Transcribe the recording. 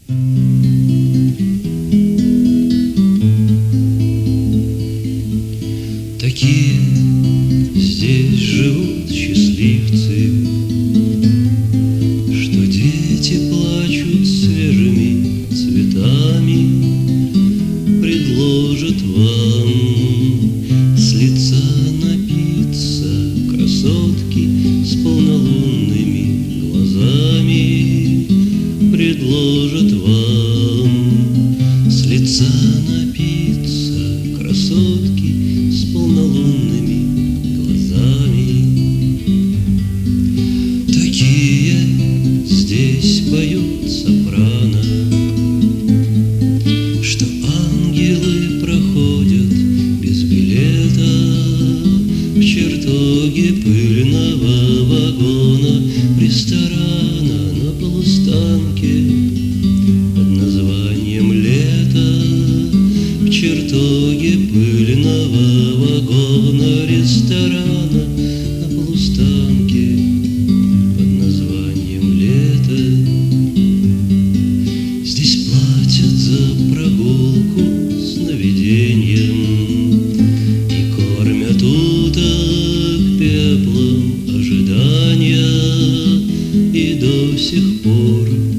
Такие здесь живут счастливцы, что дети плачут свежими цветами, предложат вам с лица напиться красотки с полнолунными глазами, предложат вам с лица напиться красотки с полнолунными глазами. Такие здесь поют сопрано, что ангелы проходят без билета в чертоге пыльного вагона ресторана на полустанке под названием «Лето». В чертоге пыльного вагона ресторана на полустанке под названием «Лето». Здесь платят за прогулку сновидением и кормят уток пеплом ожидания, и до сих пор